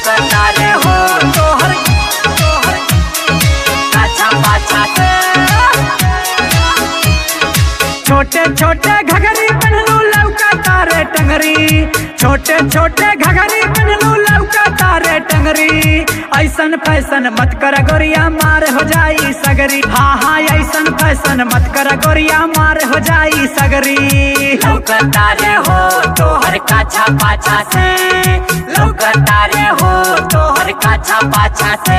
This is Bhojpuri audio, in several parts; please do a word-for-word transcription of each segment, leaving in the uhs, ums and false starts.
लौकता रे हो तोहर तोहर काछा पाछा से। छोटे छोटे घघरी पहनलू लौकता रे टंगरी, छोटे छोटे घघरी पहनलू लौकता रे टंगरी। ऐसन फैशन मत कर गोरिया मार हो जाई सगरी, हाँ हाँ ऐसन फैशन मत कर गोरिया मार हो जाई सगरी। लौकता रे हो तोहर काछा पाछा से, लौकता रे हो तोहर काछा पाछा से।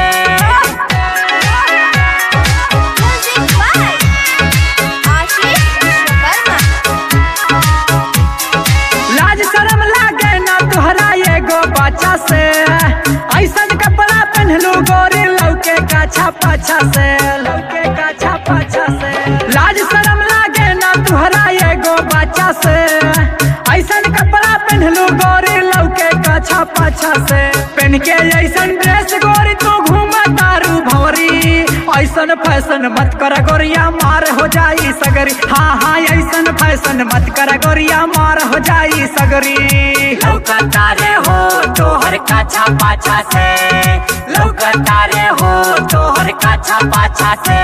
से ऐसन कपड़ा पहनलू गोरी लौके काछा पाछा से, लौके काछा पाछा से। लाज शरम लागे ना तुहरा एगो बच्चा से, ऐसन कपड़ा पहनलू गोरी लौके काछा पाछा से। पहन के ऐसन ड्रेस गोरी तू घूमा तारू भवरी, ऐसन फैशन मत कर गोरिया मार हो जाई सगरी, हाँ हाँ ऐसन फैशन मत कर गोरिया मार हो जाई सगरी। लौकता रे हो तोहर काछा पाछा से, लौकता रे हो तोहर काछा पाछा से।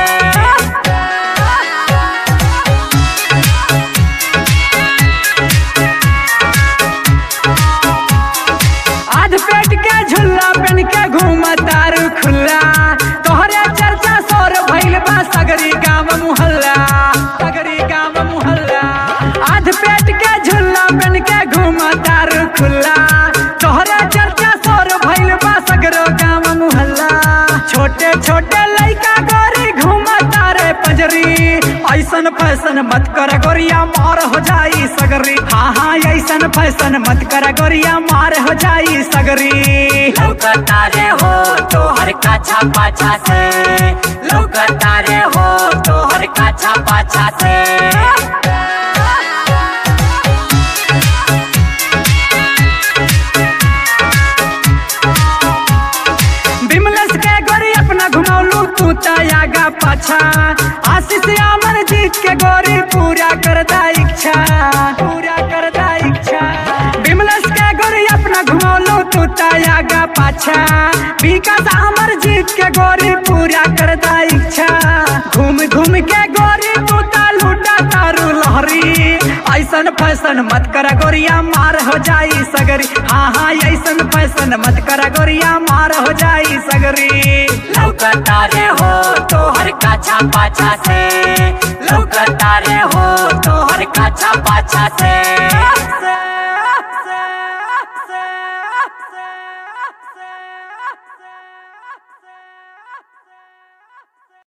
आध पेट के झुल्ला पहन के घूमा तारू खुल्ला, तोहरे चर्चा सोर भइल बा सगरी गाँव मुहल्ला, सगरी गाँव मुहल्ला। आध पेट के झुल्ला पहन के घूमा तारू खुल्ला, तोहरे चर्चा सोर भइल बा सगरो गाँव मुहल्ला। छोटे छोटे लइका गोरी घूमा तारे पंजरी, ऐसन फैशन मत कर गोरिया मार हो जाई सगरी, हाँ हाँ ऐसन फैशन मत कर गोरिया मार हो जाई सगरी। लौकता रे हो तोहर काछा पाछा से, लौकता रे हो तोहर काछा पाछा से। तू आगा पाछा आशीष अमर जीत के गोरी पूरा कर दा इच्छा, पूरा कर दा इच्छा। विमलेश के गोरी अपना घुमौलू तू आगा पाछा, विकास अमर जीत के गोरी पूरा कर दा इच्छा। घूम घूम के गोरी तू लूटा तारू लहरी, ऐसन फैशन मत कर गोरिया मार हो जाई सगरी, हाँ हाँ ऐसन फैशन मत कर गोरिया मार हो जाई सगरी। लौकता रे हो तोहर काछा पाछा से, लौकता रे हो तोहर काछा पाछा से।